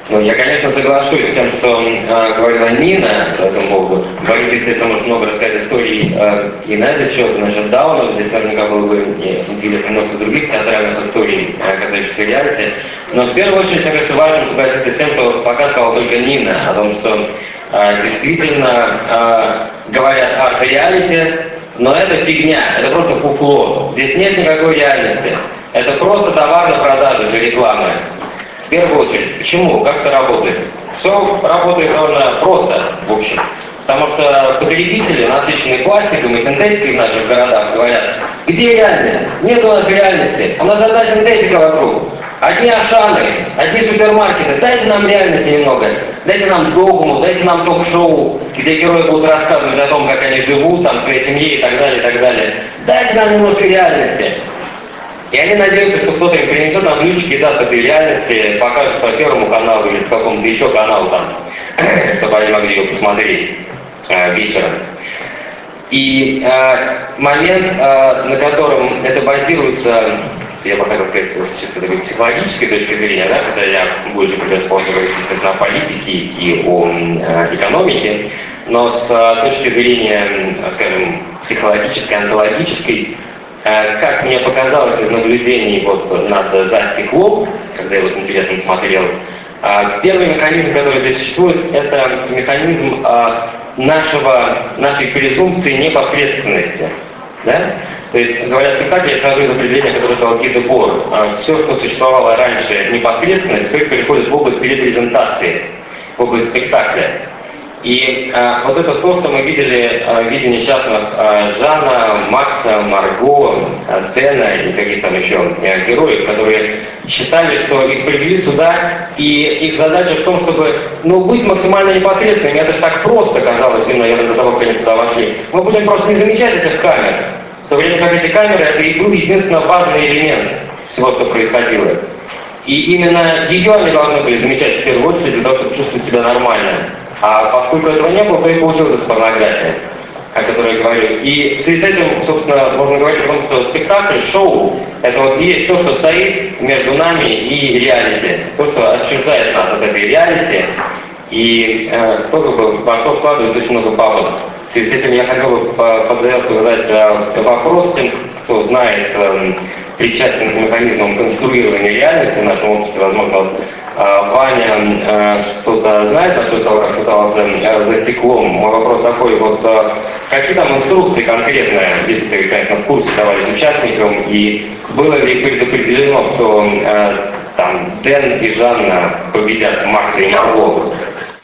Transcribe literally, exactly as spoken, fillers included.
Ну, я, конечно, соглашусь с тем, что э, говорила Нина по этому поводу. Борис, естественно, может много рассказать историй э, и на этот счет, насчет Дауна. Здесь наверняка было бы интересно много других театральных историй, э, касающихся реалити. Но в первую очередь, мне кажется, важно согласиться с тем, что пока сказала только Нина, о том, что э, действительно э, говорят арт-реалити, но это фигня, это просто фуфло. Здесь нет никакой реальности. Это просто товар на продажу для рекламы. В первую очередь, почему? Как это работает? Все работает довольно просто, в общем. Потому что потребители, насыщенные пластиком и синтетикой в наших городах, говорят: где реальность? Нет у нас реальности. У нас одна синтетика вокруг. Одни Ашаны, одни супермаркеты. Дайте нам реальности немного. Дайте нам догму, дайте нам ток-шоу, где герои будут рассказывать о том, как они живут, там, в своей семье и так далее, и так далее. Дайте нам немножко реальности. И они надеются, что кто-то им принесет нам ключики, даст этой реальности, покажет по Первому каналу или по какому-то еще каналу там, чтобы они могли ее посмотреть э, вечером. И э, момент, э, на котором это базируется, я бы хотел сказать, с чисто такой психологической точки зрения, да, хотя я больше предрасположен говорить о политике и о э, экономике, но с э, точки зрения, скажем, психологической, онтологической, как мне показалось из наблюдений вот над «За стеклом», когда я его с интересом смотрел, первый механизм, который здесь существует, это механизм нашего, нашей презумпции непосредственности. Да? То есть, говорят спектакль, я сразу из определения, которое дал Ги Дебор. Все, что существовало раньше непосредственно, теперь переходит в область репрезентации, в область спектакля. И э, вот это то, что мы видели э, в виде несчастных э, Жана, Макса, Марго, э, Дэна и каких там еще э, героев, которые считали, что их привели сюда, и их задача в том, чтобы ну, быть максимально непосредственными. Это же так просто казалось им, наверное, до того, как они туда вошли. Мы будем просто не замечать этих камер. В то время как эти камеры, это и был единственно важный элемент всего, что происходило. И именно ее они должны были замечать в первую очередь для того, чтобы чувствовать себя нормально. А поскольку этого не было, то и получилась эта порнография, о которой я говорю. И в связи с этим, собственно, можно говорить о том, что спектакль, шоу, это вот есть то, что стоит между нами и реалити. То, что отчуждает нас от этой реалити, и э, то, как бы, во что вкладывает очень много бабок. В связи с этим я хотел бы под завязку задать э, вопрос тем, кто знает, э, причастен к механизмам конструирования реальности в нашем обществе, возможно, Ваня э, что-то знает, а что того, как считался э, за стеклом. Мой вопрос такой, вот э, какие там инструкции конкретные, если ты, конечно, в курсе давались участникам, и было ли предопределено, что э, там Дэн и Жанна победят Макса и Марго?